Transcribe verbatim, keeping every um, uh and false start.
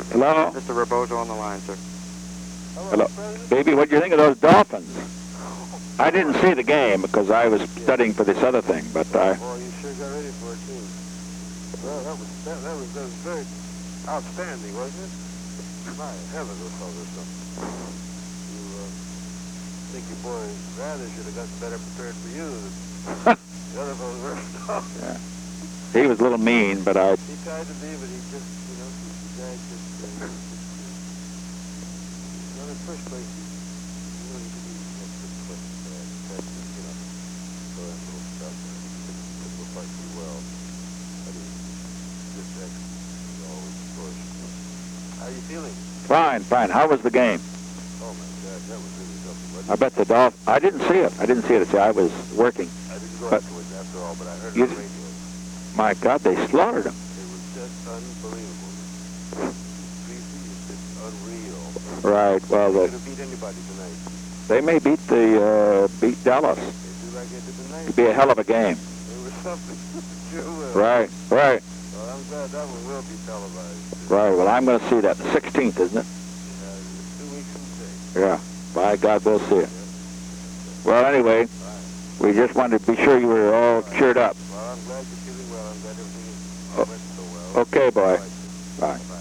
Hello? Mister Rebozo on the line, sir. Hello. Baby, what do you think of those Dolphins? I didn't see the game because I was studying for this other thing, but I... Boy, you sure got ready for it, too. Well, that was, that, that was, that was very outstanding, wasn't it? My heavens, I saw this something. You, uh, think your boy Rather should have gotten better prepared for you than the other fellows were. Yeah. He was a little mean, but I... He tried to be, but he just, you know, the guy just, uh, just, uh, well, in the first place, he, you know, he could be a good quick, uh, catch, you know, so that little stuff, and he could, could look like pretty well. But he just excellent, as always, of course. How are you feeling? Fine, fine. How was the game? Oh, my God, that was really something, wasn't I it? bet the Dolphins... I didn't see it. I didn't see it. See, I was working. I didn't go But afterwards, after all, but I heard it you, on the radio. my God, they slaughtered them. It was just unbelievable. Greasy, it's just unreal. Right. Well, They the, could have beat anybody tonight. they may beat the uh, beat Dallas. They do like they did tonight. It'd be a hell of a game. It was something. Sure will. Right. Right. Well, I'm glad that one will be televised. Right. Well, I'm going to see that. The sixteenth, isn't it? Uh, two weeks from today. Yeah. By God, we'll see it. Well, anyway, we just wanted to be sure you were all cheered up. Well, I'm glad you're feeling well. I'm glad everything is went so well. Okay, boy. Bye. Bye.